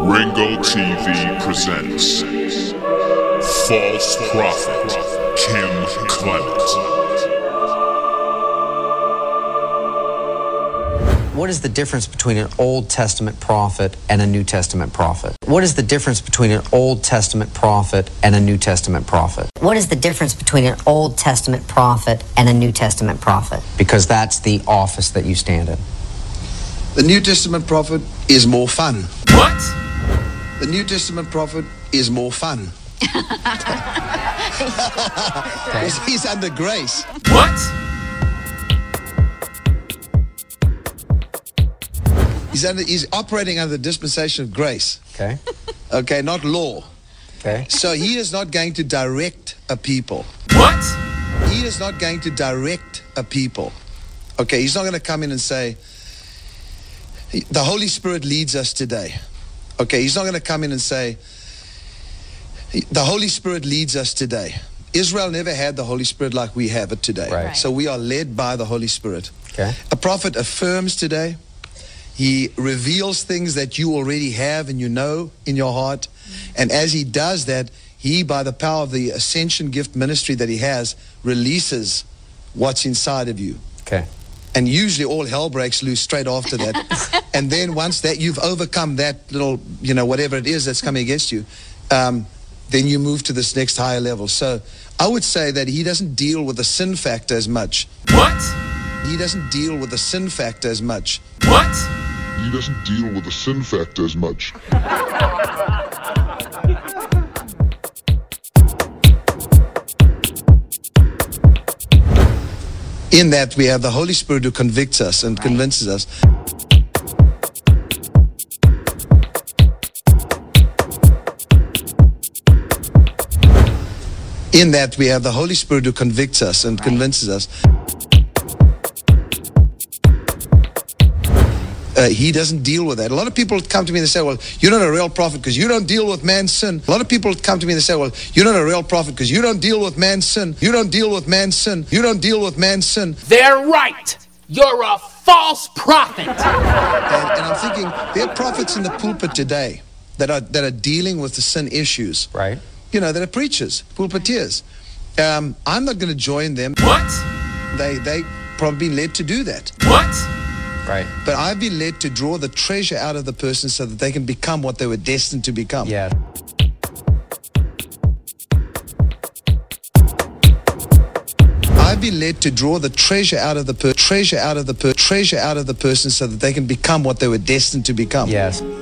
Ringo TV presents False Prophet Kim Clement. What is the difference between an Old Testament prophet and a New Testament prophet? What is the difference between an Old Testament prophet and a New Testament prophet? What is the difference between an Old Testament prophet and a New Testament prophet? Because that's the office that you stand in. The New Testament prophet is more fun. What? The New Testament prophet is more fun. He's under grace. What? He's operating under the dispensation of grace. Okay. Okay, not law. Okay. So he is not going to direct a people. What? He is not going to direct a people. Okay, he's not going to come in and say, the Holy Spirit leads us today. Okay, he's not going to come in and say, the Holy Spirit leads us today. Israel never had the Holy Spirit like we have it today. Right. So we are led by the Holy Spirit. Okay. A prophet affirms today. He reveals things that you already have and you know in your heart. And as he does that, he, by the power of the ascension gift ministry that he has, releases what's inside of you. Okay. And usually all hell breaks loose straight after that. And then once that you've overcome that little, whatever it is that's coming against you, then you move to this next higher level. So I would say that he doesn't deal with the sin factor as much. What? He doesn't deal with the sin factor as much. What? He doesn't deal with the sin factor as much. In that we have the Holy Spirit who convicts us and convinces us. In that we have the Holy Spirit who convicts us and convinces us. He doesn't deal with that. A lot of people come to me and they say, well, you're not a real prophet because you don't deal with man's sin. A lot of people come to me and they say, well, you're not a real prophet because you don't deal with man's sin. You don't deal with man's sin. You don't deal with man's sin. They're right. You're a false prophet. And I'm thinking, there are prophets in the pulpit today that are dealing with the sin issues. Right. That are preachers, pulpiteers. I'm not going to join them. What? They probably been led to do that. What? Right. But I've been led to draw the treasure out of the person so that they can become what they were destined to become. Yeah. I've been led to draw the treasure out of the person so that they can become what they were destined to become. Yes.